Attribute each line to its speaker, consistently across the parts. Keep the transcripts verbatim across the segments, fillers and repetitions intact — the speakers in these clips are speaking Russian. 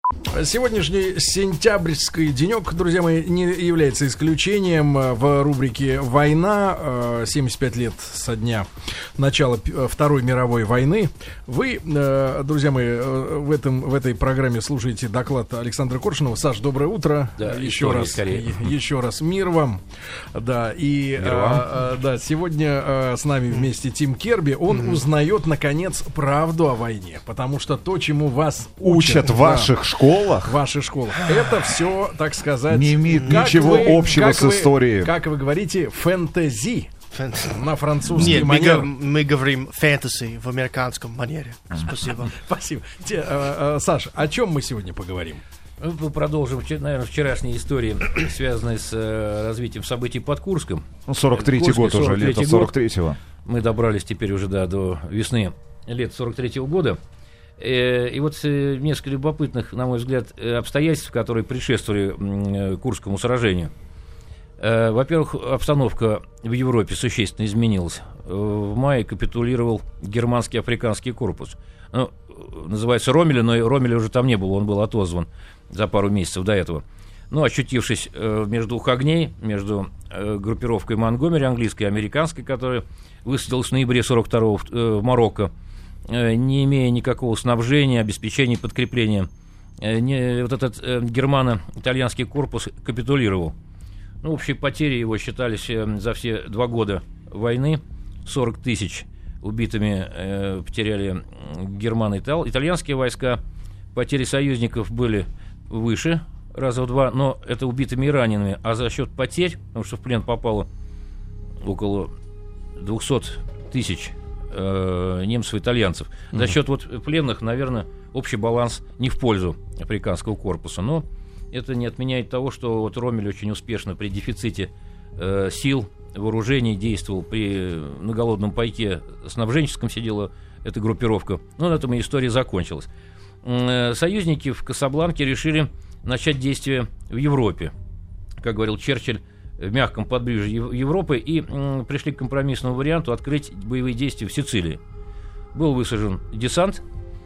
Speaker 1: Сегодняшний сентябрьский денек, друзья мои, не является исключением в рубрике «Война». семьдесят пять лет со дня начала Второй мировой войны. Вы, друзья мои, в, этом, в этой программе слушаете доклад Александра Коршунова. Саш, доброе утро.
Speaker 2: Да,
Speaker 1: еще раз, еще раз мир вам. Да, и а, да, сегодня а, с нами вместе Тим Керби. Он mm-hmm. узнает, наконец, правду о войне. Потому что то, чему вас
Speaker 3: учат, учат в ваших
Speaker 1: да,
Speaker 3: школах,
Speaker 1: в ваших школах, это все, так сказать,
Speaker 3: не имеет ничего
Speaker 1: вы,
Speaker 3: общего с
Speaker 1: вы,
Speaker 3: историей.
Speaker 1: Как вы говорите, фэнтези. Фэнтези. На французский
Speaker 4: Нет,
Speaker 1: манер.
Speaker 4: мы, мы говорим фэнтези в американском манере. Спасибо.
Speaker 1: Спасибо. Те, э, э, Саш, о чем мы сегодня поговорим?
Speaker 2: Мы продолжим, наверное, вчерашние истории, связанные с э, развитием событий под Курском.
Speaker 3: Ну, сорок третий год уже, лето сорок третьего.
Speaker 2: Мы добрались теперь уже да, до весны лет сорок третьего года. Э, и вот э, несколько любопытных, на мой взгляд, обстоятельств, которые предшествовали э, Курскому сражению. Э, во-первых, обстановка в Европе существенно изменилась. Э, в мае капитулировал германский африканский корпус. Ну, называется Роммель, но Роммеля уже там не было, он был отозван за пару месяцев до этого. Ну, очутившись э, между двух огней, между э, группировкой Монгомери, английской и американской, которая высадилась в ноябре сорок второго в, э, в Марокко, э, не имея никакого снабжения, обеспечения, подкрепления, э, не, вот этот э, германо-итальянский корпус капитулировал. Ну, общие потери его считались э, за все два года войны сорок тысяч убитыми э, потеряли германо-итальянские войска. Потери союзников были выше, раза в два, но это убитыми и ранеными. А за счет потерь, потому что в плен попало около двести тысяч э, немцев и итальянцев, mm-hmm. за счет вот пленных, наверное, общий баланс не в пользу африканского корпуса. Но это не отменяет того, что вот Роммель очень успешно при дефиците э, сил, вооружений действовал, при на голодном пайке снабженческом сидела эта группировка. Но на этом и история закончилась. Союзники в Касабланке решили начать действия в Европе, как говорил Черчилль, в мягком подбрюжье Европы, и м, пришли к компромиссному варианту открыть боевые действия в Сицилии. Был высажен десант.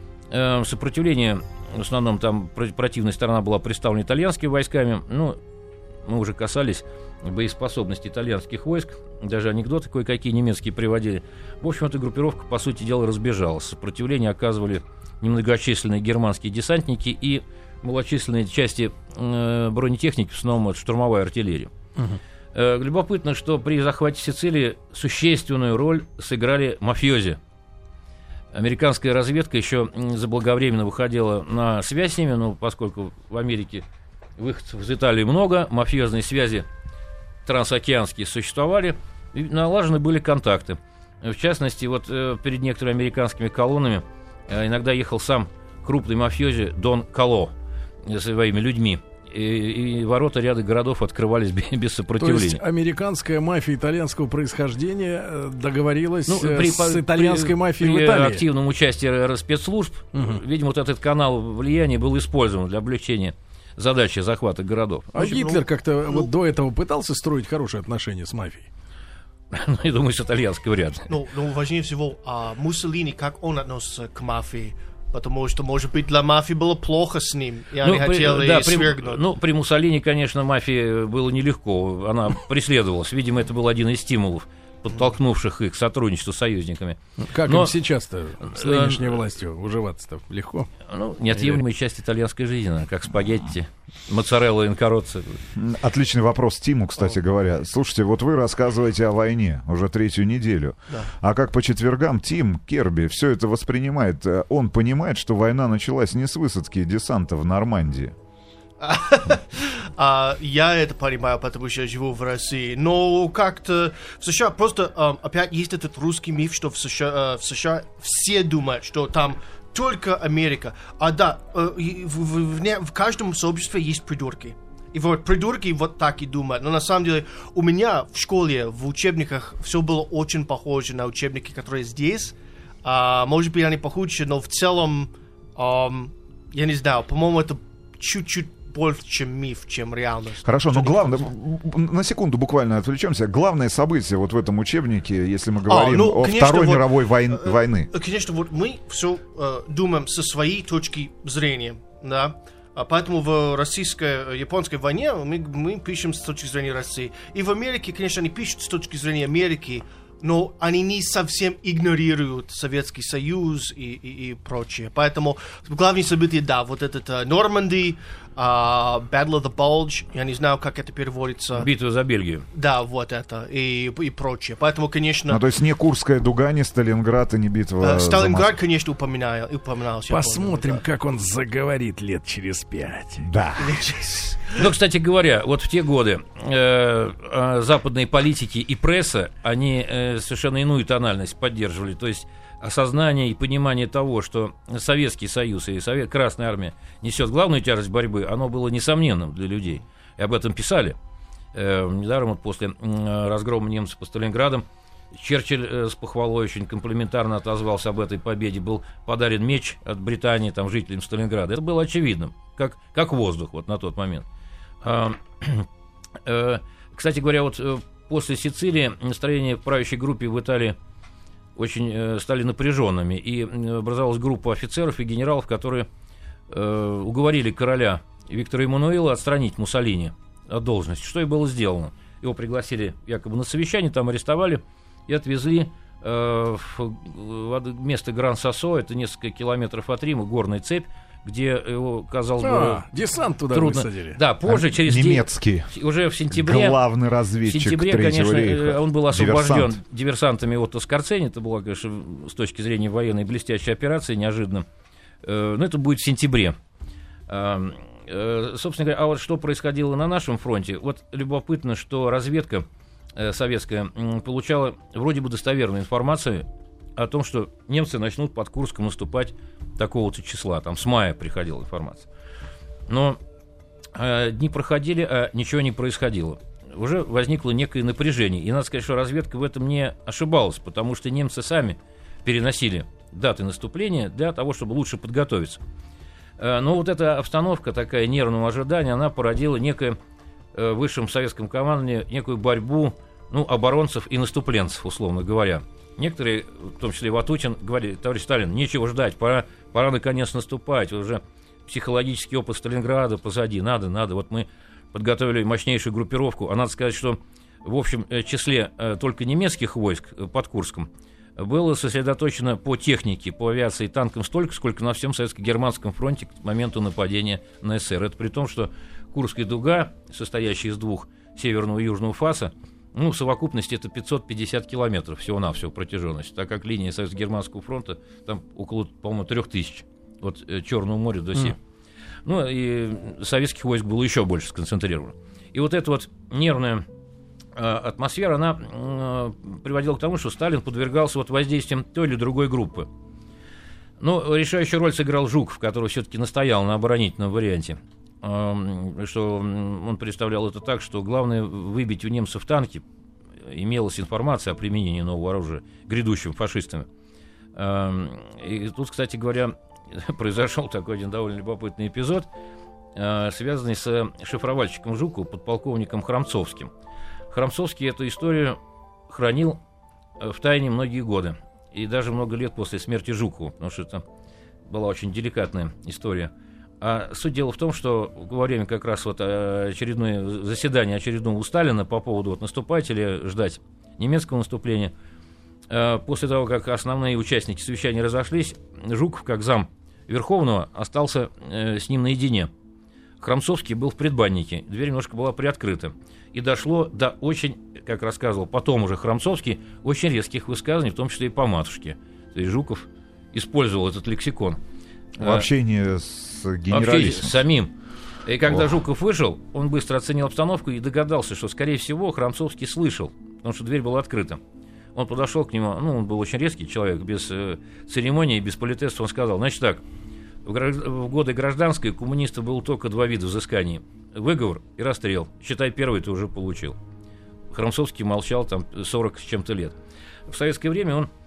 Speaker 2: Э, сопротивление, в основном там противная сторона была представлена итальянскими войсками. Ну, мы уже касались боеспособности итальянских войск, даже анекдоты кое-какие немецкие приводили. В общем, эта группировка, по сути дела, разбежалась. Сопротивление оказывали немногочисленные германские десантники и малочисленные части э, бронетехники, в основном это штурмовая артиллерия. Uh-huh. Э, любопытно, что при захвате Сицилии существенную роль сыграли мафиози. Американская разведка еще заблаговременно выходила на связь с ними, но поскольку в Америке выходцев из Италии много, мафиозные связи трансокеанские существовали, и налажены были контакты. В частности, вот э, перед некоторыми американскими колоннами э, иногда ехал сам крупный мафиози Дон Кало со своими людьми. И, и ворота ряда городов открывались без, без сопротивления. То есть
Speaker 1: американская мафия итальянского происхождения договорилась ну,
Speaker 2: при,
Speaker 1: с итальянской
Speaker 2: при,
Speaker 1: мафией
Speaker 2: при
Speaker 1: в Италии?
Speaker 2: При активном участии спецслужб, угу. видимо, вот этот канал влияния был использован для облегчения задачи захвата городов.
Speaker 1: А общем, Гитлер ну, как-то ну, вот до этого пытался строить хорошие отношения с мафией?
Speaker 2: Ну, я думаю, с итальянской вряд ли.
Speaker 4: Ну, ну важнее всего, а Муссолини, как он относится к мафии? Потому что, может быть, для мафии было плохо с ним, и они ну, хотели
Speaker 2: при, да,
Speaker 4: свергнуть.
Speaker 2: При, ну, при Муссолини, конечно, мафии было нелегко. Она преследовалась. Видимо, это был один из стимулов, подтолкнувших их к сотрудничеству с союзниками.
Speaker 1: Как
Speaker 2: Но,
Speaker 1: им сейчас-то, с нынешней властью, уживаться-то легко?
Speaker 2: Ну, неотъемлемая часть итальянской жизни, как спагетти, моцарелла, инкороцци.
Speaker 3: Отличный вопрос Тиму, кстати говоря. Слушайте, вот вы рассказываете о войне уже третью неделю. Да. А как по четвергам Тим Керби все это воспринимает? Он понимает, что война началась не с высадки десанта в Нормандии.
Speaker 4: Uh, я это понимаю, потому что я живу в России. Но как-то в США просто uh, опять есть этот русский миф, что в США, uh, в США все думают, что там только Америка. А да, uh, в, в, в, в каждом сообществе есть придурки. И вот придурки вот так и думают. Но на самом деле у меня в школе, в учебниках все было очень похоже на учебники, которые здесь. Uh, может быть, они похуже, но в целом, um, я не знаю, по-моему, это чуть-чуть больше, чем миф, чем реальность.
Speaker 3: Хорошо, но главное, на секунду буквально отвлечемся. Главное событие вот в этом учебнике, если мы говорим а, ну, о конечно, Второй вот, мировой войн, войны.
Speaker 4: Конечно, вот мы все э, думаем со своей точки зрения, да. Поэтому в российско-японской войне мы, мы пишем с точки зрения России. И в Америке, конечно, они пишут с точки зрения Америки, но они не совсем игнорируют Советский Союз и, и, и прочее. Поэтому главные события, да, вот этот uh, Нормандия, uh, Battle of the Bulge, я не знаю, как это переводится.
Speaker 2: Битва за Бельгию.
Speaker 4: Да, вот это, и, и прочее. Поэтому, конечно...
Speaker 3: Ну, то есть не Курская дуга, не Сталинград и не битва
Speaker 4: uh, Сталинград, конечно, упоминал, упоминался.
Speaker 1: Посмотрим,
Speaker 4: помню, да.
Speaker 1: как он заговорит лет через пять.
Speaker 3: Да.
Speaker 2: Ну, кстати говоря, вот в те годы э, э, западные политики и пресса, они э, совершенно иную тональность поддерживали. То есть осознание и понимание того, что Советский Союз и Совет, Красная Армия несет главную тяжесть борьбы, оно было несомненным для людей. И об этом писали. Э, недаром вот после э, разгрома немцев по Сталинградам Черчилль э, с похвалой очень комплиментарно отозвался об этой победе. Был подарен меч от Британии там, жителям Сталинграда. Это было очевидным, как, как воздух вот на тот момент. А, э, кстати говоря, вот э, после Сицилии настроения в правящей группе в Италии очень э, стали напряженными. И э, образовалась группа офицеров и генералов, которые э, уговорили короля Виктора Эммануила отстранить Муссолини от должности. Что и было сделано. Его пригласили якобы на совещание, там арестовали и отвезли э, в, в место Гран-Сассо, это несколько километров от Рима, горная цепь, где его, казалось бы,
Speaker 1: а, десант туда
Speaker 2: трудно.
Speaker 1: высадили.
Speaker 2: Да, позже,
Speaker 3: а
Speaker 2: через
Speaker 3: немецкий.
Speaker 2: день, уже в сентябре,
Speaker 3: главный разведчик
Speaker 2: в сентябре,
Speaker 3: Третьего
Speaker 2: конечно,
Speaker 3: рейха.
Speaker 2: он был освобожден
Speaker 3: Диверсант.
Speaker 2: диверсантами Отто Скорцени. Это была, конечно, с точки зрения военной блестящая операция, неожиданно. Но это будет в сентябре. Собственно говоря, а вот что происходило на нашем фронте? Вот любопытно, что разведка советская получала вроде бы достоверную информацию о том, что немцы начнут под Курском наступать такого-то числа. Там с мая приходила информация. Но э, дни проходили, а ничего не происходило. Уже возникло некое напряжение. И надо сказать, что разведка в этом не ошибалась, потому что немцы сами переносили даты наступления для того, чтобы лучше подготовиться. Э, но вот эта обстановка такая нервного ожидания, она породила некое э, в высшем советском командовании некую борьбу, ну, оборонцев и наступленцев, условно говоря. Некоторые, в том числе Ватутин, говорили: товарищ Сталин, нечего ждать, пора, пора наконец наступать, уже психологический опыт Сталинграда позади, надо, надо. Вот мы подготовили мощнейшую группировку, а надо сказать, что в общем числе только немецких войск под Курском было сосредоточено по технике, по авиации и танкам столько, сколько на всем советско-германском фронте к моменту нападения на СССР. Это при том, что Курская дуга, состоящая из двух северного и южного фаса, ну, в совокупности это пятьсот пятьдесят километров всего-навсего протяженность, так как линия Советско-Германского фронта там около, по-моему, трех тысяч от э, Черного моря до Сибири. Mm. Ну, и советских войск было еще больше сконцентрировано. И вот эта вот нервная э, атмосфера, она э, приводила к тому, что Сталин подвергался вот воздействием той или другой группы. Но решающую роль сыграл Жуков, который все-таки настоял на оборонительном варианте. Что он представлял это так, что главное выбить у немцев танки. Имелась информация о применении нового оружия грядущим фашистами. И тут, кстати говоря, произошел такой один довольно любопытный эпизод, связанный с шифровальщиком Жукова, подполковником Храмцовским. Храмцовский эту историю хранил в тайне многие годы, и даже много лет после смерти Жукова, потому что это была очень деликатная история. А суть дела в том, что во время как раз вот очередное заседание очередного у Сталина по поводу вот наступать или ждать немецкого наступления, после того, как основные участники совещания разошлись, Жуков, как зам Верховного, остался с ним наедине. Храмцовский был в предбаннике, дверь немножко была приоткрыта. И дошло до очень, как рассказывал потом уже Храмцовский, очень резких высказываний, в том числе и по матушке. То есть Жуков использовал этот лексикон.
Speaker 3: В общении с генералиссимусом.
Speaker 2: С самим. И когда
Speaker 3: Ох.
Speaker 2: Жуков вышел, он быстро оценил обстановку и догадался, что, скорее всего, Храмцовский слышал, потому что дверь была открыта. Он подошел к нему, ну, он был очень резкий человек, без э, церемонии, без политеса. Он сказал: значит так, в, гражд... в годы гражданской у коммунистов было только два вида взысканий: выговор и расстрел. Считай, первый ты уже получил. Храмцовский молчал там сорок с чем-то лет. В советское время он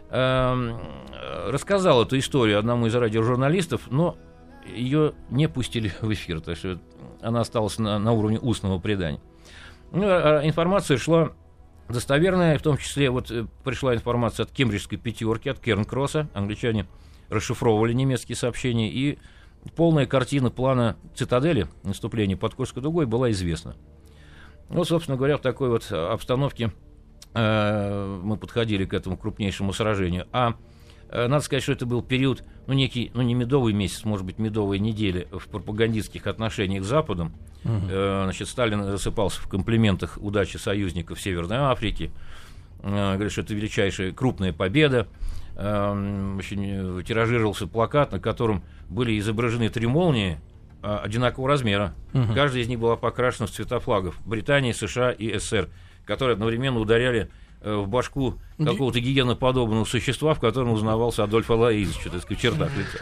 Speaker 2: рассказал эту историю одному из радиожурналистов, но ее не пустили в эфир, так что она осталась на, на уровне устного предания. Ну, а информация шла достоверная, в том числе вот пришла информация от Кембриджской пятерки, от Керн-Кросса. Англичане расшифровывали немецкие сообщения, и полная картина плана цитадели наступления под Курской дугой была известна. Ну, собственно говоря, в такой вот обстановке э, мы подходили к этому крупнейшему сражению. А э, надо сказать, что это был период, ну, некий, ну, не медовый месяц, может быть, медовые недели в пропагандистских отношениях с Западом. Uh-huh. Э, значит, Сталин рассыпался в комплиментах удачи союзников Северной Африки. Э, говорит, что это величайшая крупная победа. Э, очень тиражировался плакат, на котором были изображены три молнии одинакового размера. Uh-huh. Каждая из них была покрашена в цвета флагов Британии, США и СССР, которые одновременно ударяли э, в башку какого-то гиеноподобного существа, в котором узнавался Адольф Алаизович, так сказать, в чертах лица.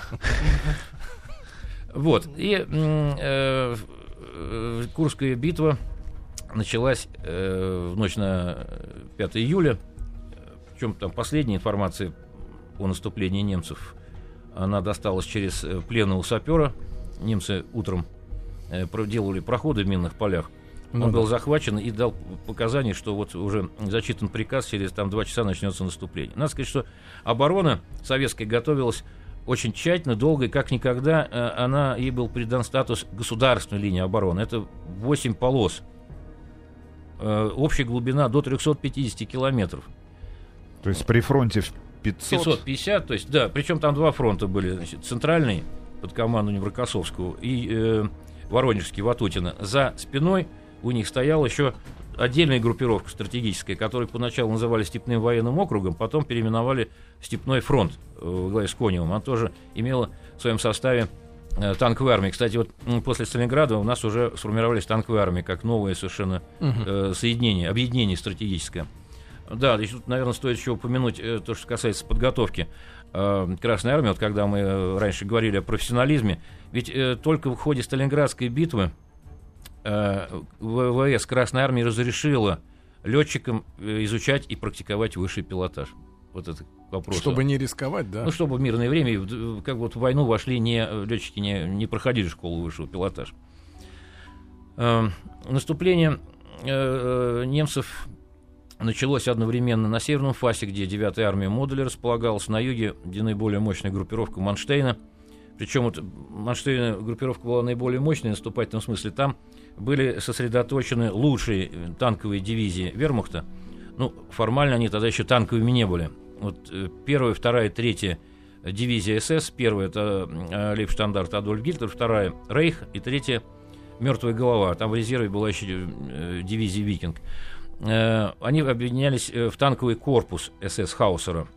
Speaker 2: Вот. И э, э, Курская битва началась э, в ночь на пятое июля. Причем там последняя информация о наступлении немцев, она досталась через пленного сапера. Немцы утром э, делали проходы в минных полях. Он ну, был да. захвачен и дал показания, что вот уже зачитан приказ, через там два часа начнется наступление. Надо сказать, что оборона советская готовилась очень тщательно, долго, и как никогда э, она, ей был придан статус государственной линии обороны. Это восемь полос. Э, общая глубина до трехсот пятидесяти километров.
Speaker 3: То есть при фронте в пятьсот?
Speaker 2: пятьсот пятьдесят, то есть, да, причем там два фронта были, значит, центральный под командованием Рокоссовского и э, Воронежский, Ватутина. За спиной у них стояла еще отдельная группировка стратегическая, которую поначалу называли Степным военным округом, потом переименовали Степной фронт э, во главе с Коневым. Она тоже имела в своем составе э, танковые армии. Кстати, вот после Сталинграда у нас уже сформировались танковые армии, как новое совершенно э, соединение, объединение стратегическое. Да, здесь тут, наверное, стоит еще упомянуть э, то, что касается подготовки э, Красной Армии. Вот когда мы э, раньше говорили о профессионализме, ведь э, только в ходе Сталинградской битвы э, ВВС Красной Армии разрешила летчикам э, изучать и практиковать высший пилотаж. Вот это вопрос.
Speaker 1: Чтобы не рисковать, да?
Speaker 2: Ну, чтобы в мирное время, как вот в войну вошли, не, летчики не, не проходили школу высшего пилотажа. Э, наступление э, немцев началось одновременно на северном фасе, где девятая армия модуля располагалась, на юге, где наиболее мощная группировка Манштейна. Причем вот Манштейна группировка была наиболее мощной в наступательном смысле. Там были сосредоточены лучшие танковые дивизии вермахта. Ну, формально они тогда еще танковыми не были. Вот первая, вторая, третья дивизия СС. Первая — это лейбштандарт Адольф Гитлер, вторая — Рейх, и третья — Мертвая голова. Там в резерве была еще дивизия Викинг. Они объединялись в танковый корпус СС Хаусера.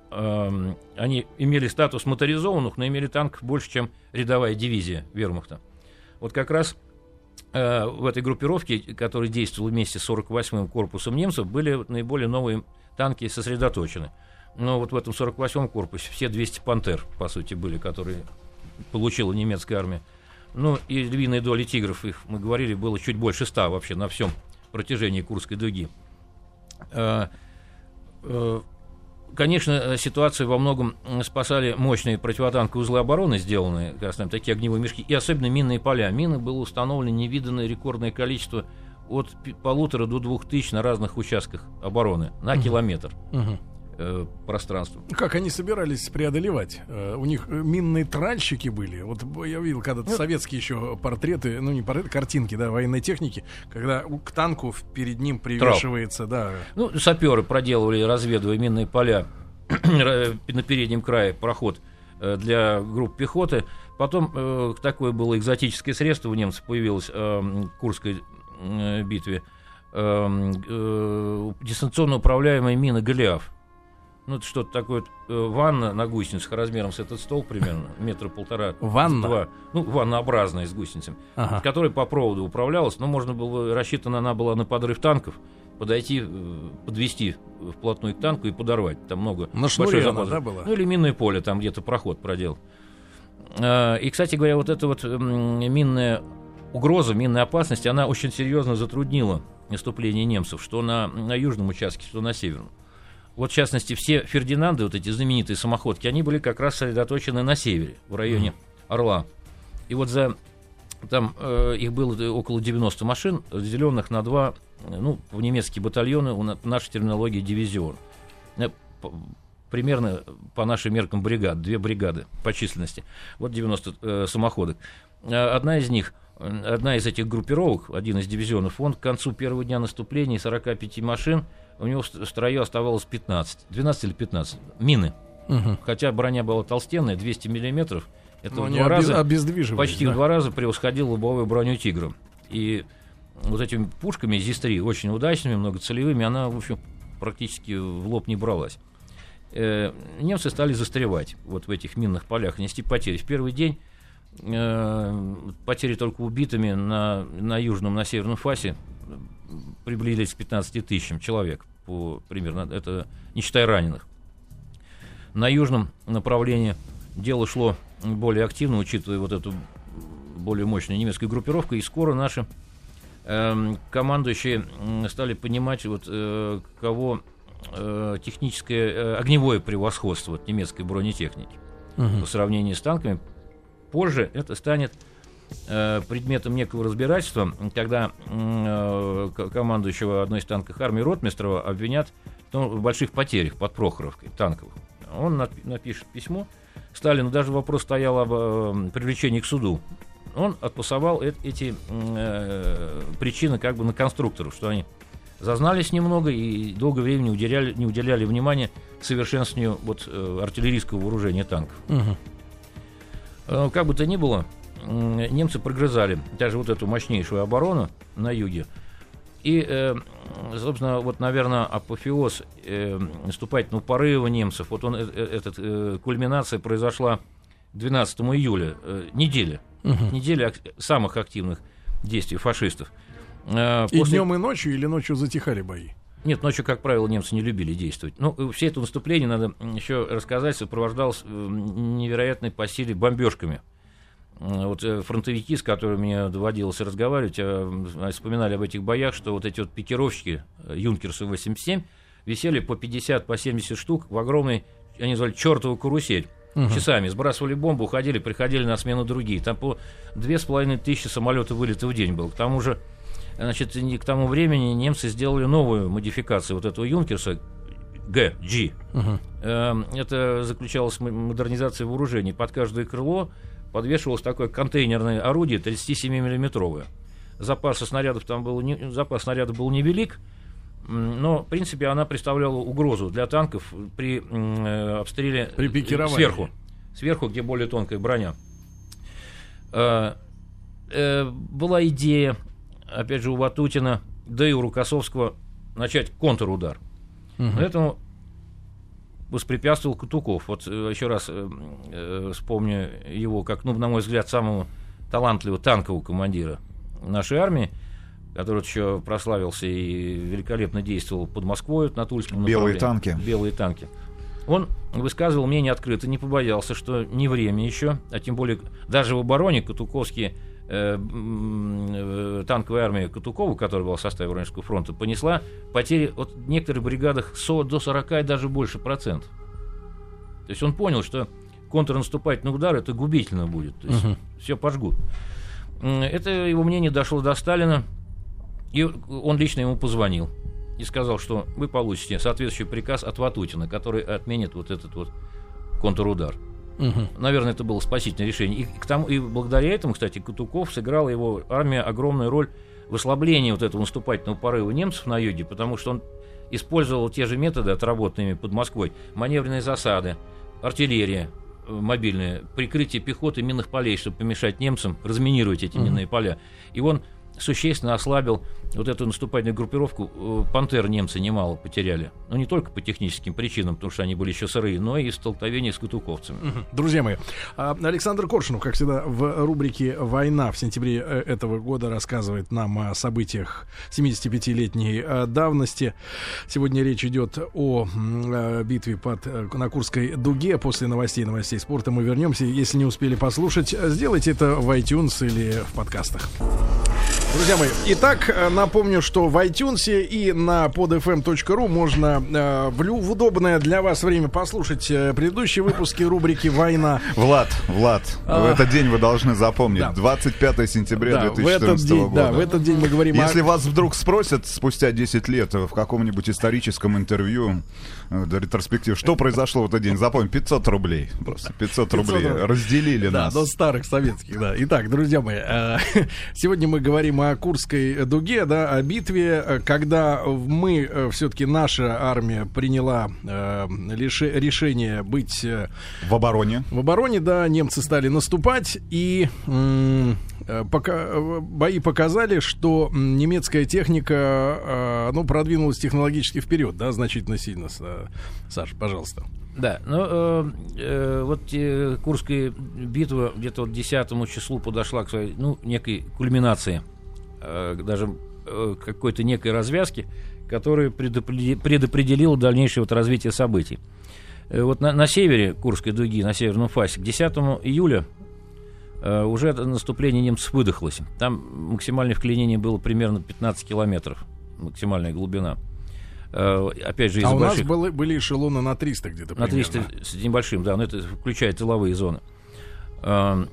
Speaker 2: Они имели статус моторизованных, но имели танков больше, чем рядовая дивизия вермахта. Вот как раз в этой группировке, которая действовала вместе с сорок восьмым корпусом немцев, были наиболее новые танки сосредоточены. Но вот в этом сорок восьмом корпусе все двести «Пантер», по сути, были, которые получила немецкая армия. Ну и львиная доля «Тигров», их, мы говорили, было чуть больше ста вообще на всем протяжении Курской дуги. Конечно, ситуацию во многом спасали мощные противотанковые узлы обороны, сделанные, как раз, такие огневые мешки, и особенно минные поля. Мины было установлено невиданное рекордное количество, от полутора до двух тысяч на разных участках обороны, на uh-huh. километр uh-huh. э, пространства.
Speaker 1: Как они собирались преодолевать? Э, у них минные тральщики были. Вот я видел когда-то ну, советские еще портреты, ну не портреты, картинки, да, военной техники, когда к танку перед ним привешивается, да.
Speaker 2: Ну, саперы проделывали, разведывая минные поля на переднем крае проход для групп пехоты. Потом э, такое было экзотическое средство у немцев появилось э, в Курской э, битве. Э, э, дистанционно управляемая мина «Голиаф». Ну, это что-то такое, э, ванна на гусеницах размером с этот стол примерно, метра полтора.
Speaker 1: Ванна?
Speaker 2: Два, ну, ваннообразная с гусеницами, ага. Которая по проводу управлялась, но можно было, рассчитана она была на подрыв танков, подойти, подвести вплотную к танку и подорвать. Там много.
Speaker 1: На шнуре она, да, была?
Speaker 2: Ну, или минное поле, там где-то проход проделал. И, кстати говоря, вот эта вот минная угроза, минная опасность, она очень серьезно затруднила наступление немцев, что на, на южном участке, что на северном. Вот, в частности, все Фердинанды, вот эти знаменитые самоходки, они были как раз сосредоточены на севере, в районе mm. Орла. И вот за... Там э, их было около девяноста машин, разделенных на два, ну, в немецкие батальоны, у нашей терминологии дивизион. примерно по нашим меркам бригад, две бригады по численности. Вот девяносто э, самоходок. Одна из них, одна из этих группировок, один из дивизионов, он к концу первого дня наступления сорок пять машин, у него в строю оставалось пятнадцать, двенадцать или пятнадцать мины. Угу. Хотя броня была толстенная, двести миллиметров, это в два раза, почти да? в два раза превосходил лобовую броню «Тигра». И вот этими пушками зис три, очень удачными, многоцелевыми, она, в общем, практически в лоб не бралась. Э, немцы стали застревать вот в этих минных полях, нести потери. В первый день э, потери только убитыми на, на южном, на северном фасе приблизились к пятнадцати тысячам человек, по, примерно, это не считая раненых. На южном направлении дело шло более активно, учитывая вот эту более мощную немецкую группировку, и скоро наши э, командующие стали понимать, вот, э, кого э, техническое, э, огневое превосходство от немецкой бронетехники угу. по сравнению с танками. Позже это станет э, предметом некого разбирательства, когда э, командующего одной из танковых армий Ротмистрова обвинят ну, в больших потерях под Прохоровкой танковых. Он напишет письмо Сталину, даже вопрос стоял об э, привлечении к суду. Он отпасовал э- эти э, причины как бы на конструкторов, что они зазнались немного и долгое время не уделяли, не уделяли внимания совершенствованию вот, э, артиллерийского вооружения танков. Угу. Э, как бы то ни было, э, немцы прогрызали даже вот эту мощнейшую оборону на юге. И, э, собственно, вот, наверное, апофеоз э, наступательного порыва немцев, вот он, э, этот, э, кульминация произошла двенадцатого июля, э, неделя, угу. неделя ак- самых активных действий фашистов. Э,
Speaker 1: и после... днем, и ночью, или ночью затихали бои?
Speaker 2: Нет, ночью, как правило, немцы не любили действовать. Ну, все это наступление, надо еще рассказать, сопровождалось невероятной по силе бомбежками. Вот фронтовики, с которыми мне доводилось разговаривать, вспоминали об этих боях, что вот эти вот пикировщики Юнкерсы восемьдесят семь висели по пятьдесят, по семьдесят штук в огромной, они называли, чертову карусель. Угу. Часами сбрасывали бомбу, уходили, приходили на смену другие. Там по две с половиной тысячи самолетов вылетов в день было. К тому же, значит, к тому времени немцы сделали новую модификацию вот этого Юнкерса, Г, G. Угу. Это заключалось в модернизации вооружений. Под каждое крыло подвешивалось такое контейнерное орудие тридцатисемимиллиметровое. Запас снарядов там был не, запас снарядов был невелик, но, в принципе, она представляла угрозу для танков при э, обстреле
Speaker 1: при пикировании.
Speaker 2: Сверху, сверху, где более тонкая броня. Э, э, была идея, опять же, у Ватутина, да и у Рукоссовского, начать контрудар. Угу. Поэтому воспрепятствовал Кутуков. Вот еще раз э, э, вспомню его как, ну, на мой взгляд, самого талантливого танкового командира нашей армии, который вот еще прославился и великолепно действовал под Москвой на Тульском
Speaker 3: направлении.
Speaker 2: Белые танки. Белые танки. Он высказывал мнение открыто, не побоялся, что не время еще, а тем более даже в обороне Кутуковские э, э, танковая армия Кутукова, которая была в составе Воронежского фронта, понесла потери от некоторых бригадах до сорока и даже больше процентов. То есть он понял, что контрнаступательный удар это губительно будет, то есть угу. все пожгут. Это его мнение дошло до Сталина, и он лично ему позвонил и сказал, что вы получите соответствующий приказ от Ватутина, который отменит вот этот вот контрудар. Угу. Наверное, это было спасительное решение. И, к тому, и благодаря этому, кстати, Кутуков сыграл, его армия, огромную роль в ослаблении вот этого наступательного порыва немцев на юге, потому что он использовал те же методы, отработанными под Москвой: маневренные засады, артиллерия мобильная, прикрытие пехоты минных полей, чтобы помешать немцам разминировать эти угу. минные поля. И он существенно ослабил вот эту наступательную группировку. Пантер немцы немало потеряли. Но не только по техническим причинам, потому что они были еще сырые, но и столкновение с кутуковцами.
Speaker 1: Друзья мои, Александр Коршунов, как всегда, в рубрике «Война» в сентябре этого года рассказывает нам о событиях семидесятипятилетней давности. Сегодня речь идет о битве под, на Курской дуге. После новостей, новостей спорта мы вернемся. Если не успели послушать, сделайте это в iTunes или в подкастах. Друзья мои, итак, напомню, что в iTunes и на под эф эм точка ру можно э, в, лю- в удобное для вас время послушать э, предыдущие выпуски рубрики «Война».
Speaker 3: Влад, Влад, а... в этот день вы должны запомнить. Да. двадцать пятое сентября
Speaker 1: да,
Speaker 3: две тысячи четырнадцатого
Speaker 1: день,
Speaker 3: года.
Speaker 1: Да, в этот день мы говорим
Speaker 3: Если
Speaker 1: о...
Speaker 3: вас вдруг спросят спустя десять лет в каком-нибудь историческом интервью, э, ретроспектив, что произошло в этот день, запомни, пятьсот рублей. Просто пятьсот рублей разделили
Speaker 1: да,
Speaker 3: нас.
Speaker 1: до старых советских, да. Итак, друзья мои, э, сегодня мы говорим о Курской дуге, да, о битве, когда мы, э, все-таки наша армия приняла э, лиши- решение быть... Э,
Speaker 3: в обороне.
Speaker 1: В обороне, да, немцы стали наступать, и э, пока, бои показали, что немецкая техника, э, ну, продвинулась технологически вперед, да, значительно сильно. Саша, пожалуйста.
Speaker 2: Да, ну э, э, вот э, Курская битва где-то вот десятому числу подошла к своей, ну, некой кульминации, э, даже э, какой-то некой развязки, которая предопредели, предопределила дальнейшее вот развитие событий. Э, вот на, на севере Курской дуги, на северном фасе, к десятому июля э, уже наступление немцев выдохлось. Там максимальное вклинение было примерно пятнадцать километров, максимальная глубина. Опять же, из
Speaker 1: а у
Speaker 2: больших...
Speaker 1: нас были, были эшелоны на триста где-то примерно.
Speaker 2: На триста с небольшим, да, но это включает тыловые зоны. На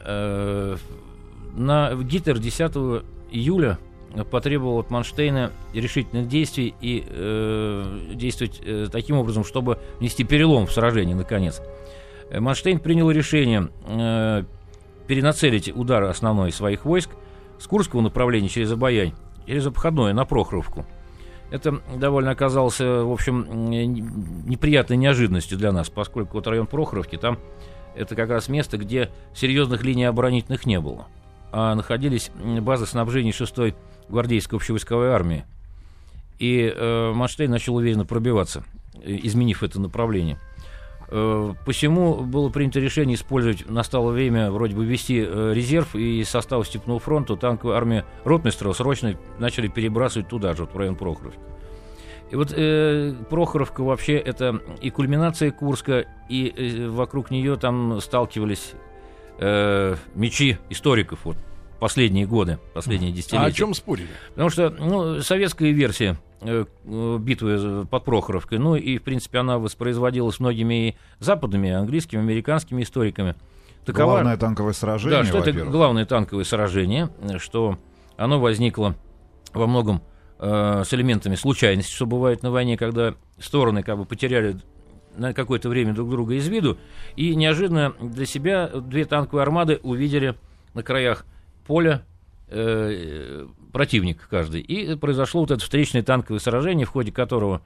Speaker 2: Гитлер десятого июля потребовал от Манштейна решительных действий и э, действовать э, таким образом, чтобы внести перелом в сражении, наконец. Манштейн принял решение э, перенацелить удар основной своих войск с Курского направления через Обоянь, через обходное на Прохоровку. Это довольно оказалось, в общем, неприятной неожиданностью для нас, поскольку вот район Прохоровки, там это как раз место, где серьезных линий оборонительных не было, а находились базы снабжения шестой гвардейской общевойсковой армии. И э, Манштейн начал уверенно пробиваться, изменив это направление. Э, посему было принято решение использовать, настало время вроде бы ввести э, резерв, и из состава Степного фронта танковая армия Ротмистрова срочно начали перебрасывать туда же, вот в район Прохоровки. И вот э, Прохоровка вообще это и кульминация Курска, и э, вокруг нее там сталкивались э, мечи историков вот, последние годы, последние десятилетия.
Speaker 1: А о чем спорили?
Speaker 2: Потому что ну, советская версия э, битвы под Прохоровкой, ну и в принципе она воспроизводилась многими и западными, английскими, американскими историками.
Speaker 3: Такова, главное танковое сражение,
Speaker 2: да, что
Speaker 3: во-первых.
Speaker 2: Это главное танковое сражение, что оно возникло во многом э, с элементами случайности, что бывает на войне, когда стороны как бы потеряли на какое-то время друг друга из виду, и неожиданно для себя две танковые армады увидели на краях поля э, противник каждый. И произошло вот это встречное танковое сражение, в ходе которого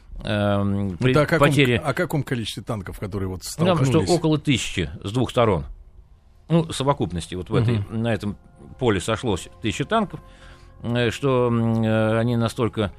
Speaker 2: э, при,
Speaker 1: ну, о каком,
Speaker 2: потери...
Speaker 1: О каком количестве танков, которые вот столкнулись?
Speaker 2: Ну, что около тысячи с двух сторон. Ну, совокупности. Вот в этой, uh-huh. на этом поле сошлось тысяча танков, э, что э, они настолько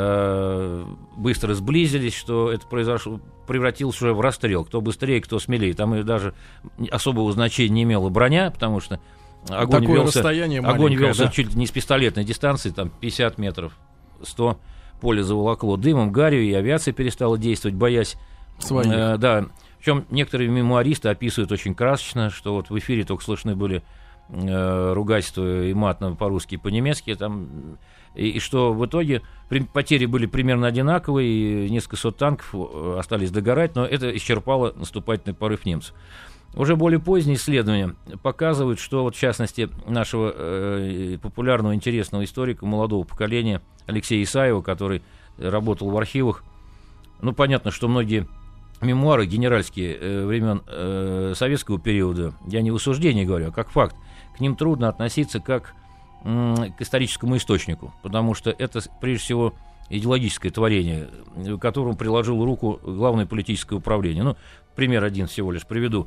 Speaker 2: э, быстро сблизились, что это произошло, превратилось уже в расстрел. Кто быстрее, кто смелее. Там и даже особого значения не имела броня, потому что Огонь
Speaker 1: Такое
Speaker 2: велся, огонь велся
Speaker 1: да?
Speaker 2: чуть ли не с пистолетной дистанции, там пятьдесят метров, сто, поле заволокло дымом, гарью, и авиация перестала действовать, боясь
Speaker 1: своих.
Speaker 2: Э, да, причем некоторые мемуаристы описывают очень красочно, что вот в эфире только слышны были э, ругательства и мат по-русски и по-немецки, там, и, и что в итоге при, потери были примерно одинаковые, и несколько сот танков остались догорать, но это исчерпало наступательный порыв немцев. Уже более поздние исследования показывают, что, вот, в частности, нашего э, популярного, интересного историка молодого поколения Алексея Исаева, который работал в архивах, ну, понятно, что многие мемуары генеральские э, времен э, советского периода, я не в осуждении говорю, а как факт, к ним трудно относиться как э, к историческому источнику, потому что это, прежде всего, идеологическое творение, к которому приложил руку главное политическое управление. Ну, пример один всего лишь приведу.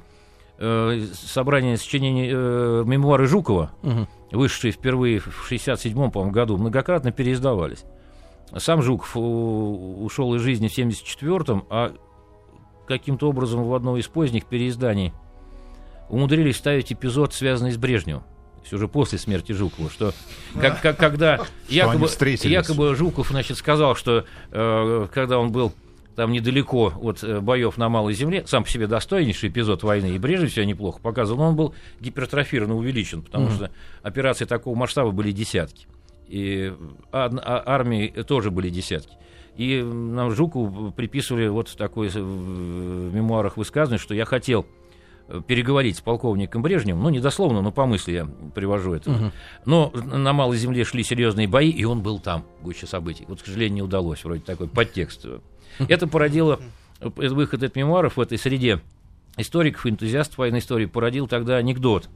Speaker 2: Собрание сочинений э, мемуары Жукова, угу. вышедшие впервые в шестьдесят седьмом, по-моему, году, многократно переиздавались. Сам Жуков у, ушел из жизни в семьдесят четвёртом, а каким-то образом в одном из поздних переизданий умудрились вставить эпизод, связанный с Брежневым. То есть уже после смерти Жукова, что как, как, когда якобы, якобы Жуков, значит, сказал, что э, когда он был там недалеко от боев на Малой Земле, сам по себе достойнейший эпизод войны, и Брежнев себя неплохо показывал, но он был гипертрофирован и увеличен, потому mm-hmm. что операции такого масштаба были десятки, и а, а, армии тоже были десятки. И нам Жукову приписывали вот такое в мемуарах высказывание, что я хотел переговорить с полковником Брежневым, ну, не дословно, но по мысли я привожу это. Uh-huh. Но на Малой Земле шли серьезные бои, и он был там, в гуще событий. Вот, к сожалению, не удалось, вроде такой подтекст. Uh-huh. Это породило, выход от мемуаров в этой среде историков и энтузиастов военной истории породил тогда анекдот.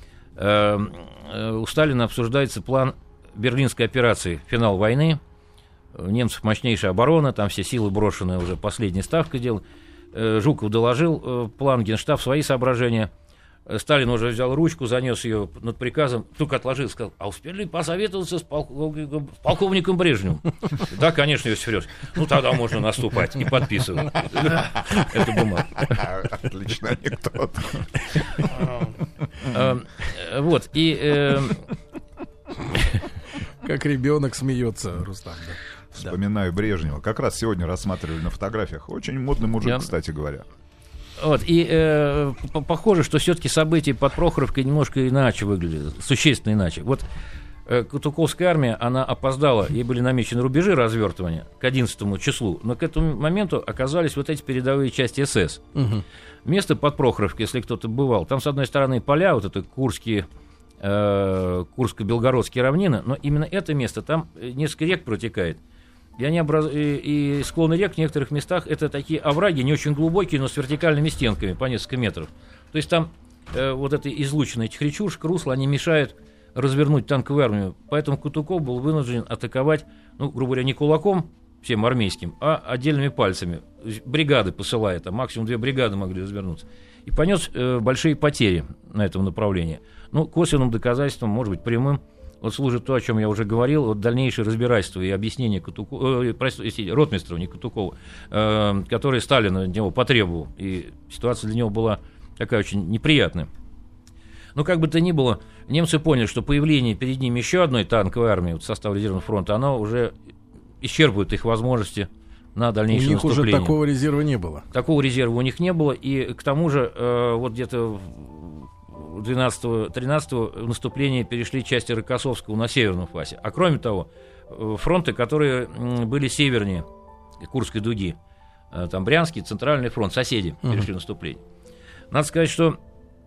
Speaker 2: У Сталина обсуждается план Берлинской операции, финал войны. У немцев мощнейшая оборона, там все силы брошены, уже последняя ставка делает. Жуков доложил план, Генштаб свои соображения. Сталин уже взял ручку, занес ее над приказом, только отложил, сказал: а успели посоветоваться с полковником, полковником Брежневым? Да, конечно, Иосиф Федорович. Ну, тогда можно наступать и подписывать эту бумагу.
Speaker 3: Отличный анекдот.
Speaker 2: Вот, и...
Speaker 1: Как ребенок смеется, Рустам, да.
Speaker 3: Вспоминаю Брежнева. Как раз сегодня рассматривали на фотографиях. Очень модный мужик, да. Кстати говоря.
Speaker 2: Вот, и э, похоже, что все-таки события под Прохоровкой немножко иначе выглядели, существенно иначе. Вот э, Кутуковская армия, она опоздала, ей были намечены рубежи развертывания к одиннадцатому числу, но к этому моменту оказались вот эти передовые части СС. Угу. Место под Прохоровкой, если кто-то бывал, там с одной стороны поля, вот это Курские, э, Курско-Белгородские равнины, но именно это место, там несколько рек протекает. И, они образ... и, и склоны рек в некоторых местах это такие овраги, не очень глубокие, но с вертикальными стенками по несколько метров. То есть там э, вот это излучина этих речушек, русла, они мешают развернуть танковую армию. Поэтому Кутуков был вынужден атаковать, ну, грубо говоря, не кулаком всем армейским, а отдельными пальцами. Бригады посылая, там максимум две бригады могли развернуться. И понес э, большие потери на этом направлении. Ну, косвенным доказательством, может быть, прямым, вот служит то, о чем я уже говорил, вот дальнейшее разбирательство и объяснение Кутукова, э, простите, Ротмистрова, не Кутукова, э, который Сталин от него потребовал, и ситуация для него была такая очень неприятная. Но как бы то ни было, немцы поняли, что появление перед ними еще одной танковой армии вот, в составе резервного фронта, оно уже исчерпывает их возможности на дальнейшее наступление. У них
Speaker 1: уже такого резерва не было.
Speaker 2: Такого резерва у них не было, и к тому же э, вот где-то двенадцатого-тринадцатого в наступление перешли части Рокоссовского на северном фасе. А кроме того, фронты, которые были севернее Курской дуги, там Брянский, Центральный фронт, соседи uh-huh. перешли в наступление. Надо сказать, что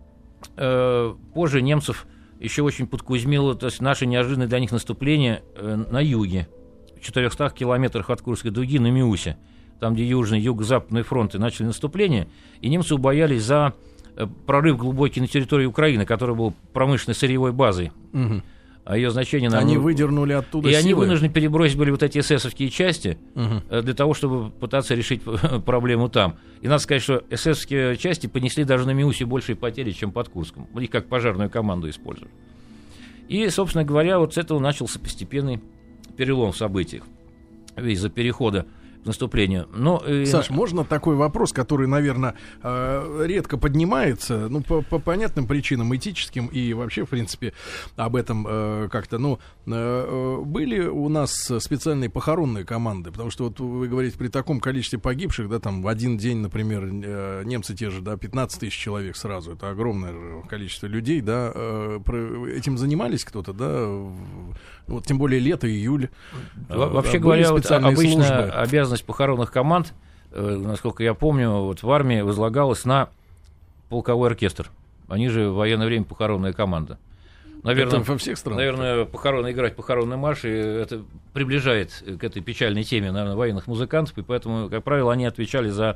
Speaker 2: э, позже немцев еще очень подкузмило, то есть наше неожиданное для них наступление э, на юге, в четырехстах километрах от Курской дуги на Миусе, там, где южные и юго-западные фронты начали наступление, и немцы убоялись за прорыв глубокий на территории Украины, который был промышленной сырьевой базой. Угу. А ее значение... Нам...
Speaker 1: Они выдернули оттуда
Speaker 2: И
Speaker 1: силы.
Speaker 2: они вынуждены перебросить были вот эти эсэсовские части угу. для того, чтобы пытаться решить проблему там. И надо сказать, что эсэсовские части понесли даже на Миусе большие потери, чем под Курском. Их как пожарную команду использовали. И, собственно говоря, вот с этого начался постепенный перелом в событиях из-за перехода к наступлению. Но, э...
Speaker 1: Саш, можно такой вопрос, который, наверное, э, редко поднимается, ну, по, по понятным причинам, этическим и вообще, в принципе, об этом э, как-то, ну, э, были у нас специальные похоронные команды, потому что вот вы говорите, при таком количестве погибших, да, там в один день, например, э, немцы те же, да, пятнадцать тысяч человек сразу, это огромное количество людей, да, э, про, этим занимались кто-то, да, в, вот тем более лето, июль.
Speaker 2: Во вообще говоря, вот обычно обязанность похоронных команд, э, насколько я помню, вот в армии возлагалась на полковой оркестр. Они же в военное время похоронная команда. Наверное,
Speaker 1: это во всех странах.
Speaker 2: Наверное, похоронно, играть похоронный марш, и это приближает к этой печальной теме, наверное, военных музыкантов, и поэтому, как правило, они отвечали за,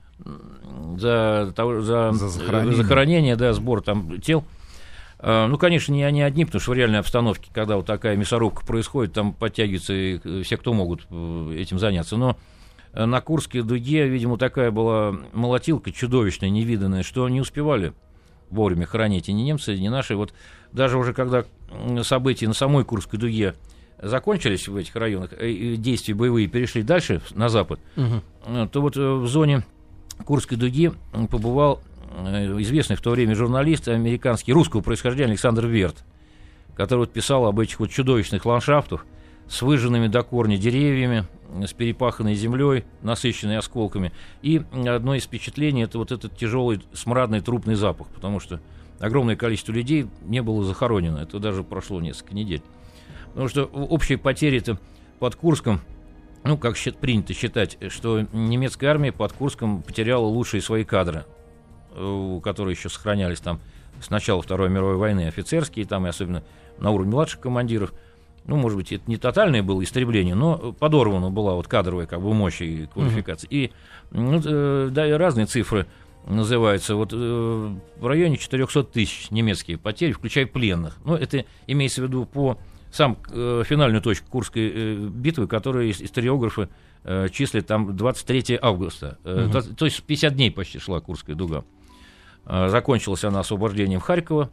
Speaker 2: за, за, за захоронение, захоронение, да, сбор там тел. Ну, конечно, не они одни, потому что в реальной обстановке, когда вот такая мясорубка происходит, там подтягиваются и все, кто могут этим заняться. Но на Курской дуге, видимо, такая была молотилка чудовищная, невиданная, что не успевали вовремя хоронить и ни немцы, ни наши. Вот даже уже когда события на самой Курской дуге закончились в этих районах, действия боевые перешли дальше, на запад, угу. то вот в зоне Курской дуги побывал известный в то время журналист американский, русского происхождения Александр Верт, который вот писал об этих вот чудовищных ландшафтах, с выжженными до корня деревьями, с перепаханной землей, насыщенной осколками. И одно из впечатлений — это вот этот тяжелый смрадный трупный запах, потому что огромное количество людей не было захоронено. Это даже прошло несколько недель. Потому что общие потери-то под Курском, ну, как принято считать, что немецкая армия под Курском потеряла лучшие свои кадры, которые еще сохранялись там с начала Второй мировой войны, офицерские, там, и особенно на уровне младших командиров. Ну, может быть, это не тотальное было истребление, но подорвана была вот кадровая как бы мощь и квалификация. Mm-hmm. И ну, да, и разные цифры называются. Вот в районе четыреста тысяч немецкие потери, включая пленных. Но это имеется в виду по сам э, финальную точку Курской э, битвы, которую историографы э, числят там двадцать третьего августа. Э, угу. то, то есть пятьдесят дней почти шла Курская дуга. Э, закончилась она освобождением Харькова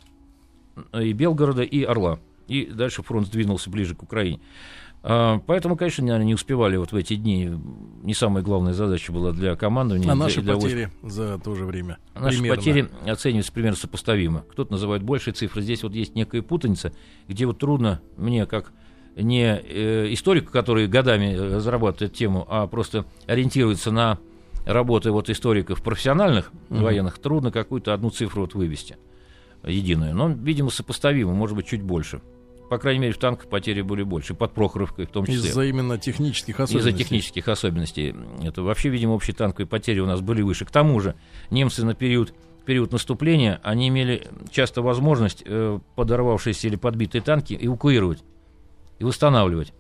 Speaker 2: и Белгорода и Орла. И дальше фронт сдвинулся ближе к Украине. Э, поэтому, конечно, наверное, не успевали вот в эти дни. Не самая главная задача была для командования.
Speaker 1: А
Speaker 2: для,
Speaker 1: наши
Speaker 2: для
Speaker 1: потери войск. За то же время?
Speaker 2: Наши
Speaker 1: примерно.
Speaker 2: потери оцениваются примерно сопоставимо. Кто-то называет большие цифры. Здесь вот есть некая путаница, где вот трудно мне, как не э, историку, который годами зарабатывает тему, а просто ориентируется на работы вот историков профессиональных, mm-hmm. военных, трудно какую-то одну цифру вот вывести единую. Но, видимо, сопоставимо, может быть, чуть больше. По крайней мере, в танках потери были больше, под Прохоровкой в том числе.
Speaker 1: Из-за именно технических особенностей.
Speaker 2: Из-за технических особенностей. Это вообще, видимо, общие танковые потери у нас были выше. К тому же, немцы на период, период наступления, они имели часто возможность э, подорвавшиеся или подбитые танки эвакуировать и восстанавливать.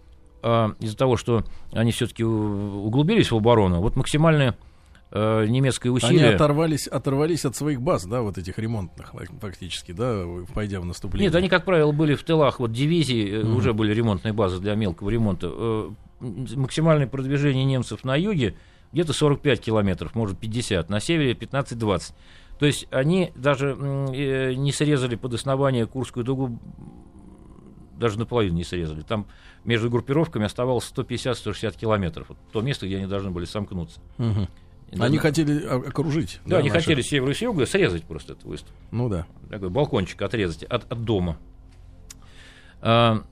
Speaker 2: А из-за того, что они все-таки углубились в оборону, вот максимальное э, немецкое усилие...
Speaker 1: Они оторвались, оторвались от своих баз, да, вот этих ремонтных, фактически, да, пойдя в наступление.
Speaker 2: Нет, они, как правило, были в тылах вот дивизий, mm-hmm. уже были ремонтные базы для мелкого ремонта. Э, максимальное продвижение немцев на юге где-то сорок пять километров, может пятьдесят, на севере пятнадцать-двадцать. То есть они даже э, не срезали под основание Курскую дугу, даже наполовину не срезали. Там между группировками оставалось сто пятьдесят - сто шестьдесят километров. Вот то место, где они должны были сомкнуться.
Speaker 1: Угу. Они на... хотели окружить.
Speaker 2: Да, да, они наших... хотели с севера и с юга срезать просто этот выступ.
Speaker 1: Ну да.
Speaker 2: Такой балкончик отрезать от, от дома. А,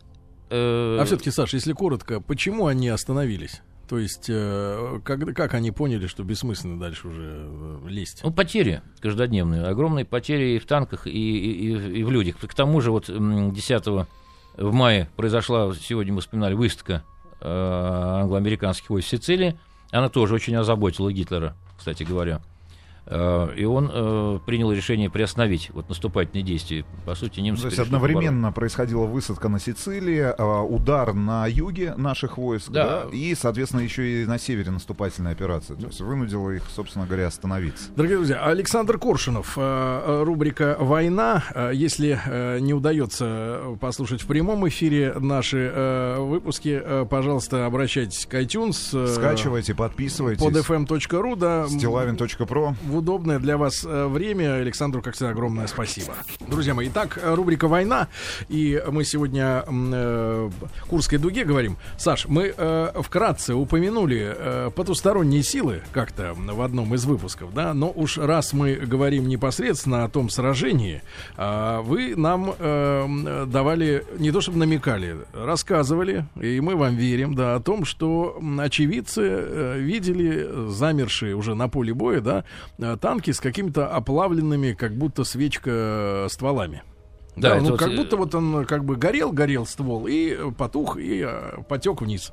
Speaker 2: э...
Speaker 1: а все-таки, Саша, если коротко, почему они остановились? То есть, э, как, как они поняли, что бессмысленно дальше уже э, лезть?
Speaker 2: Ну, потери каждодневные. Огромные потери и в танках, и, и, и, и в людях. К тому же, вот десятого в мае произошла, сегодня мы вспоминали, выставка э, англо-американских войск в Сицилии. Она тоже очень озаботила Гитлера, кстати говоря. Э, и он э, принял решение приостановить вот, наступательные действия. По сути, немцы...
Speaker 3: То есть одновременно происходила высадка на Сицилии, э, удар на юге наших войск, да. Да, и, соответственно, еще и на севере наступательная операция. То есть вынудила их, собственно говоря, остановиться.
Speaker 1: Дорогие друзья, Александр Коршунов, э, рубрика «Война». Э, если э, не удается послушать в прямом эфире наши э, выпуски, э, пожалуйста, обращайтесь к iTunes. Э,
Speaker 3: Скачивайте, подписывайтесь.
Speaker 1: под эф эм точка ру, да.
Speaker 3: стилавин точка про.
Speaker 1: В удобное для вас время. Александру, как всегда, огромное спасибо. Друзья мои, итак, рубрика «Война». И мы сегодня э, Курской дуге говорим. Саш, мы э, вкратце упомянули э, потусторонние силы как-то в одном из выпусков, да, но уж раз мы говорим непосредственно о том сражении, э, вы нам э, давали, не то чтобы намекали, рассказывали, и мы вам верим, да, о том, что очевидцы э, видели замершие уже на поле боя, да, танки с какими-то оплавленными, как будто свечка, стволами. Да, да ну вот... как будто вот он как бы горел, горел ствол, и потух, и а, потек вниз.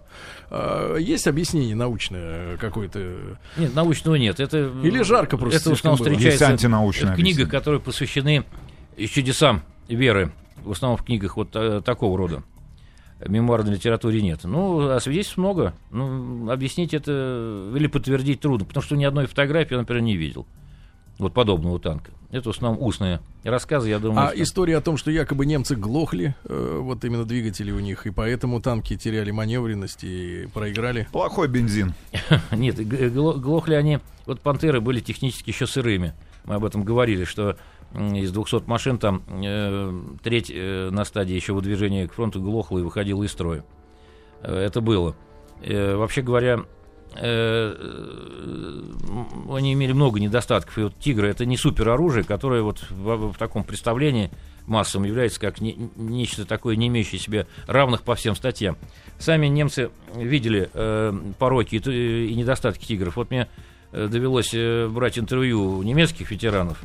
Speaker 1: А, есть объяснение научное какое-то?
Speaker 2: Нет, научного нет. Это,
Speaker 1: или жарко просто.
Speaker 2: Это в основном встречается
Speaker 3: антинаучное
Speaker 2: в книгах, которые посвящены чудесам веры. В основном в книгах вот а, такого рода. Мемуарной литературе нет. Ну, а свидетельств много. Ну, объяснить это или подтвердить трудно, потому что ни одной фотографии я, например, не видел вот подобного танка. Это в основном устные рассказы, я думаю.
Speaker 1: А что... история о том, что якобы немцы глохли, э, вот именно двигатели у них, и поэтому танки теряли маневренность и проиграли?
Speaker 3: Плохой бензин.
Speaker 2: Нет, глохли они, вот «Пантеры» были технически еще сырыми. Мы об этом говорили, что из двухсот машин там э, треть э, на стадии еще выдвижения к фронту глохла и выходила из строя. Э, это было. Э, вообще говоря, они имели много недостатков. И вот «Тигры» — это не супероружие, которое вот в, в таком представлении массовым является как не, нечто такое, не имеющее себе равных по всем статьям. Сами немцы видели э, пороки и, и недостатки «Тигров». Вот мне довелось брать интервью у немецких ветеранов,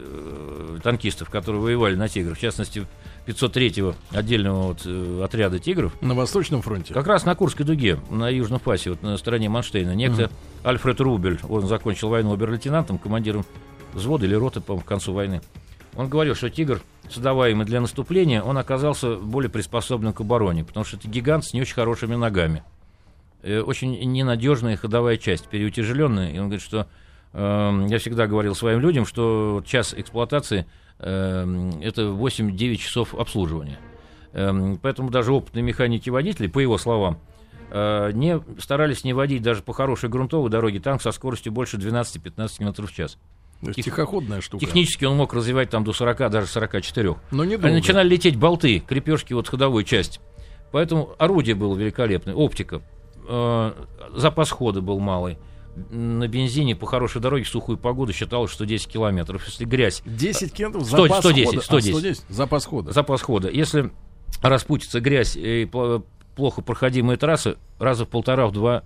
Speaker 2: э, танкистов, которые воевали на «Тиграх», в частности, пятьсот третьего отдельного вот, э, отряда «Тигров».
Speaker 1: На Восточном фронте? Как
Speaker 2: раз на Курской дуге, на Южном фасе, вот на стороне Манштейна. Некто uh-huh. Альфред Рубель, он закончил войну обер-лейтенантом, командиром взвода или роты, по-моему, к концу войны. Он говорил, что «Тигр», создаваемый для наступления, он оказался более приспособленным к обороне, потому что это гигант с не очень хорошими ногами. Э, очень ненадежная ходовая часть, переутяжеленная. И он говорит, что э, я всегда говорил своим людям, что час эксплуатации э, это восемь-девять часов обслуживания. Э, поэтому даже опытные механики-водители, по его словам, э, не, старались не водить даже по хорошей грунтовой дороге танк со скоростью больше двенадцать-пятнадцать километров в час.
Speaker 1: То есть Тех... тихоходная штука.
Speaker 2: Технически он мог развивать там до сорока, даже сорока четырёх.
Speaker 1: Но недолго.
Speaker 2: Они начинали лететь болты, крепежки, вот ходовой части. Поэтому орудие было великолепное, оптика. Э, запас хода был малый. На бензине по хорошей дороге в сухую погоду считалось, что десять километров. Если грязь...
Speaker 1: десять километров
Speaker 2: сто,
Speaker 1: запас
Speaker 2: сто десять,
Speaker 1: хода.
Speaker 2: сто десять.
Speaker 1: А, сто десять запас хода.
Speaker 2: Запас хода. Если распутится грязь и плохо проходимые трассы, раза в полтора, в два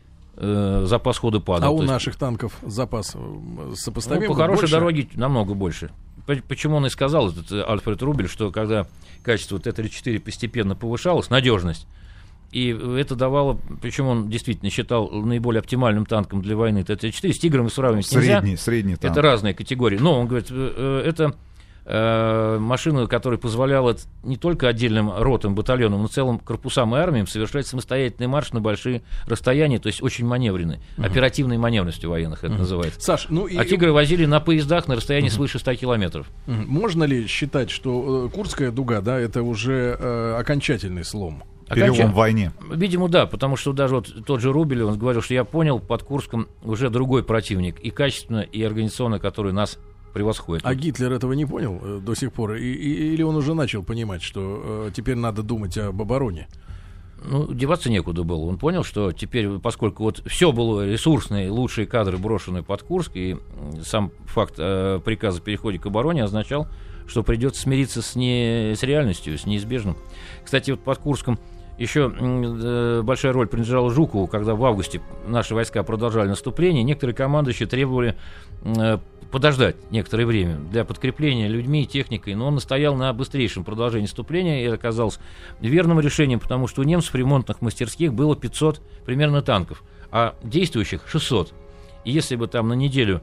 Speaker 2: э, запас хода падает.
Speaker 1: А у
Speaker 2: есть...
Speaker 1: наших танков запас сопоставим?
Speaker 2: Ну, по хорошей
Speaker 1: больше?
Speaker 2: дороге намного больше. Почему он и сказал, этот Альфред Рубель, что когда качество Т тридцать четыре постепенно повышалось, надежность, и это давало, причем он действительно считал наиболее оптимальным танком для войны Т тридцать четыре, с «Тигром» сравнивать нельзя.
Speaker 3: Средний, средний танк.
Speaker 2: Это разные категории. Но он говорит, это э, машина, которая позволяла не только отдельным ротам, батальонам, но целым корпусам и армиям совершать самостоятельный марш на большие расстояния, то есть очень маневренный. Uh-huh. Оперативной маневренностью военных это uh-huh. называется.
Speaker 1: Саш, ну и...
Speaker 2: А «Тигры» возили на поездах на расстоянии uh-huh. свыше ста километров.
Speaker 1: Uh-huh. Можно ли считать, что э, Курская дуга, да, это уже э, окончательный слом?
Speaker 3: Перелом в войне.
Speaker 2: Видимо, да, потому что даже вот тот же Рубель, он говорил, что я понял, под Курском уже другой противник, и качественно, и организационно, который нас превосходит.
Speaker 1: А Гитлер этого не понял э, до сих пор? И, и, или он уже начал понимать, что э, теперь надо думать об обороне?
Speaker 2: Ну, деваться некуда было. Он понял, что теперь, поскольку вот все было ресурсные, лучшие кадры брошены под Курск, и сам факт э, приказа о переходе к обороне означал, что придется смириться с, не, с реальностью, с неизбежным. Кстати, вот под Курском еще э, большая роль принадлежала Жукову, когда в августе наши войска продолжали наступление. Некоторые командующие требовали э, подождать некоторое время для подкрепления людьми и техникой, но он настоял на быстрейшем продолжении наступления, и это оказалось верным решением, потому что у немцев в ремонтных мастерских было пятьсот примерно танков, а действующих шестьсот. И если бы там на неделю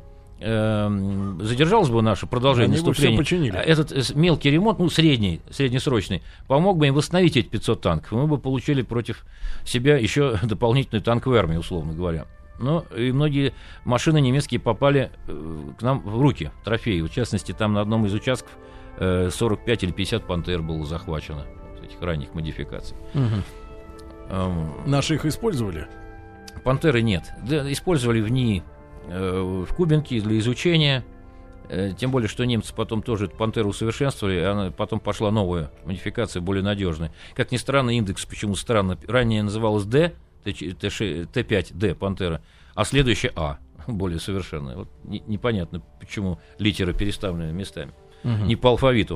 Speaker 2: задержалось бы наше продолжение
Speaker 1: Они
Speaker 2: наступления, этот мелкий ремонт, ну, средний, среднесрочный, помог бы им восстановить эти пятьсот танков, и мы бы получили против себя еще дополнительную танковую армию, условно говоря. Но и многие машины немецкие попали к нам в руки, трофеи. В частности, там на одном из участков сорок пять или пятьдесят «Пантер» было захвачено, этих ранних модификаций.
Speaker 1: Угу. Um, Наши их использовали?
Speaker 2: «Пантеры» нет. Да, использовали в НИИ, в Кубинке для изучения, тем более, что немцы потом тоже эту «Пантеру» усовершенствовали, и она потом пошла новая модификация, более надежная. Как ни странно, индекс почему странно, ранее называлась D, Т пять Д «Пантера», а следующая А, более совершенная. Вот не, непонятно, почему литеры переставлены местами, угу. не по алфавиту.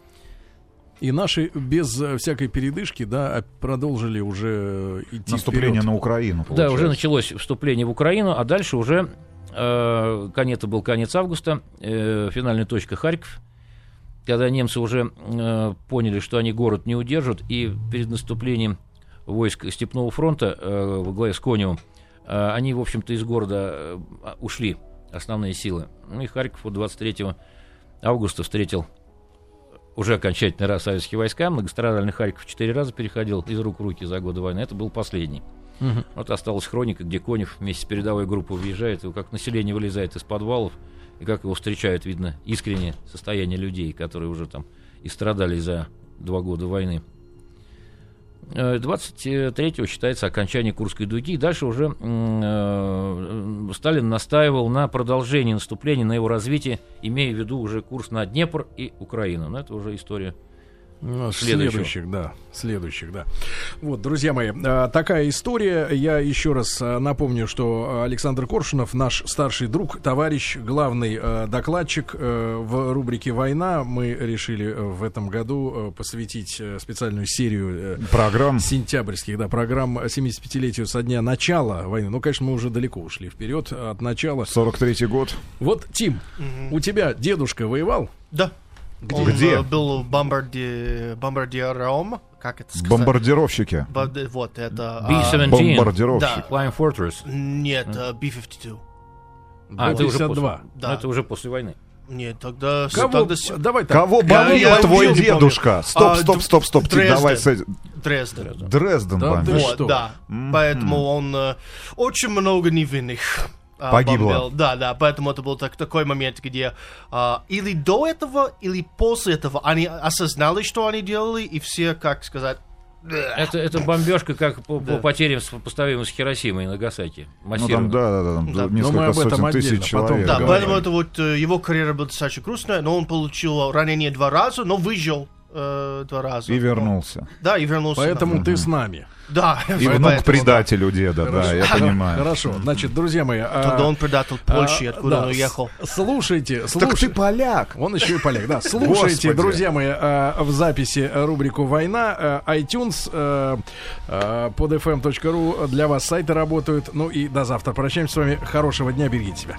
Speaker 1: И наши без всякой передышки, да, продолжили уже идти
Speaker 3: наступление
Speaker 1: вперед.
Speaker 3: На Украину, получается.
Speaker 2: Да, уже началось вступление в Украину, а дальше уже э, конец, это был конец августа, э, финальная точка Харьков, когда немцы уже э, поняли, что они город не удержат, и перед наступлением войск Степного фронта э, во главе с Коневым, э, они, в общем-то, из города э, ушли, основные силы. Ну и Харьков вот двадцать третьего августа встретил уже окончательный раз советские войска. Многострадальный Харьков четыре раза переходил из рук в руки за годы войны. Это был последний. Угу. Вот осталась хроника, где Конев вместе с передовой группой въезжает, и как население вылезает из подвалов, и как его встречают, видно, искреннее состояние людей, которые уже там и страдали за два года войны. двадцать третьего считается окончание Курской дуги. Дальше уже э, Сталин настаивал на продолжении наступления, на его развитии, имея в виду уже курс на Днепр и Украину. Но это уже история
Speaker 1: Ну,
Speaker 2: Следующего.
Speaker 1: следующих, да. Следующих, да. Вот, друзья мои, а, такая история. Я еще раз а, напомню, что Александр Коршунов, наш старший друг, товарищ, главный а, докладчик а, в рубрике «Война». Мы решили а, в этом году а, посвятить а, специальную серию а,
Speaker 3: Программ.
Speaker 1: сентябрьских, да, программ семидесятипятилетию со дня начала войны. Ну, конечно, мы уже далеко ушли вперед от начала.
Speaker 3: сорок третий год.
Speaker 1: Вот, Тим,
Speaker 4: Мгм.
Speaker 1: у тебя дедушка воевал?
Speaker 4: Да.
Speaker 3: Где?
Speaker 4: Он
Speaker 3: Где?
Speaker 4: э, был бомбарди... бомбардиром, как это сказать?
Speaker 3: Бомбардировщики.
Speaker 4: Бомбарди- Вот, это...
Speaker 2: би
Speaker 4: а,
Speaker 2: семнадцать.
Speaker 3: Бомбардировщики.
Speaker 4: Да.
Speaker 2: Flying Fortress.
Speaker 4: Нет, э, би пятьдесят два.
Speaker 2: А, это уже
Speaker 1: пятьдесят два.
Speaker 2: после.
Speaker 4: Да.
Speaker 2: Ну, это уже после войны.
Speaker 4: Нет, тогда...
Speaker 1: Кого?
Speaker 4: тогда с-
Speaker 1: Давай так.
Speaker 3: Кого
Speaker 4: Я-
Speaker 3: бомбил
Speaker 4: я
Speaker 3: твой
Speaker 4: не помню.
Speaker 3: дедушка? Стоп,
Speaker 4: А,
Speaker 3: стоп,
Speaker 4: Д-
Speaker 3: стоп, стоп. Ты
Speaker 4: Дрезден.
Speaker 3: давай... с-
Speaker 4: Дрезден.
Speaker 3: Дрезден
Speaker 1: Да
Speaker 3: бомбил.
Speaker 1: ты
Speaker 4: Вот,
Speaker 1: что?
Speaker 4: да.
Speaker 3: Мгм.
Speaker 4: Поэтому он э, очень много невинных а,
Speaker 3: Погибло.
Speaker 4: бомбил. Да, да, поэтому это был так- такой момент, где а, или до этого, или после этого они осознали, что они делали, и все, как сказать...
Speaker 2: Это, это бомбежка, как по, по
Speaker 4: Да.
Speaker 2: потерям сопоставима с Хиросимой и Нагасаки.
Speaker 3: Ну
Speaker 2: Массированно.
Speaker 3: там, да, да, да, там
Speaker 4: Да.
Speaker 1: Но мы
Speaker 3: несколько
Speaker 1: об этом
Speaker 3: сотен
Speaker 1: отдельно
Speaker 3: тысяч
Speaker 1: потом
Speaker 3: человек.
Speaker 4: Да,
Speaker 1: Говорим.
Speaker 4: поэтому это вот э, его карьера была достаточно грустная, но он получил ранение два раза, но выжил э, два раза.
Speaker 3: И вернулся.
Speaker 4: Да, и вернулся.
Speaker 1: Поэтому
Speaker 4: на-
Speaker 1: ты с нами.
Speaker 4: Да,
Speaker 3: И внук
Speaker 4: поэтому,
Speaker 3: предателю деда, да, я понимаю.
Speaker 1: Хорошо. Значит, друзья мои. а,
Speaker 4: Тогда он предатель Польши,
Speaker 1: а,
Speaker 4: откуда
Speaker 1: да,
Speaker 4: он уехал.
Speaker 1: с- Слушайте,
Speaker 3: Так ты
Speaker 1: слушайте.
Speaker 3: поляк.
Speaker 1: Он еще и поляк, да. Слушайте,
Speaker 3: Господи.
Speaker 1: друзья мои, а, в записи а, рубрику «Война», а, iTunes, а, а, под эф эм точка ру для вас сайты работают. Ну и до завтра. Прощаемся с вами. Хорошего дня, берегите себя.